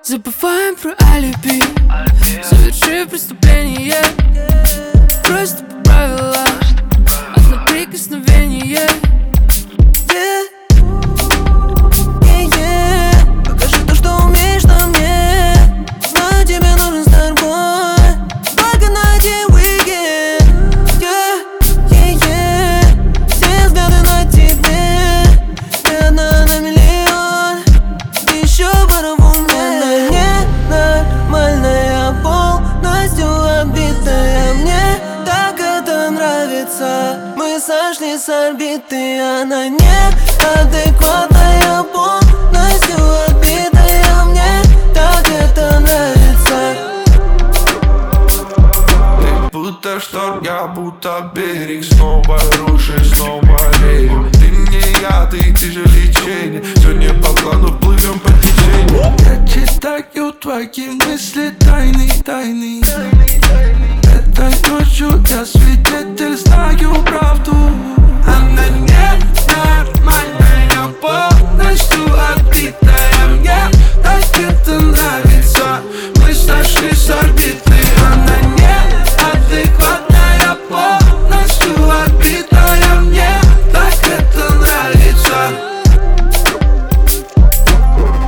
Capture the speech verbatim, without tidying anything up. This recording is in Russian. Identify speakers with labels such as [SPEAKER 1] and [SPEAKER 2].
[SPEAKER 1] Забываем про алиби, совершив преступление. Просто по правилам, одно прикосновение.
[SPEAKER 2] Yeah. Yeah, yeah. Покажи то, что умеешь на мне. Знаю, тебе нужен старбой, только на один уикенд. Yeah, yeah, yeah. Все взгляды на тебе, ты одна на миллион. Ты еще пара в уме. Ненормальная, полностью обитая. Мне так это нравится. Мы сошли с орбиты, она неадекватная, полностью отбитая. Мне так это нравится.
[SPEAKER 3] Ты будто шторм, я будто берег. Снова рушишь, снова верю. Ты мне яд, и ты же лечение. Сегодня по плану плывем по течению. Я читаю твои мысли, тайны, тайны. Этой ночью я свидетель, знаю правду.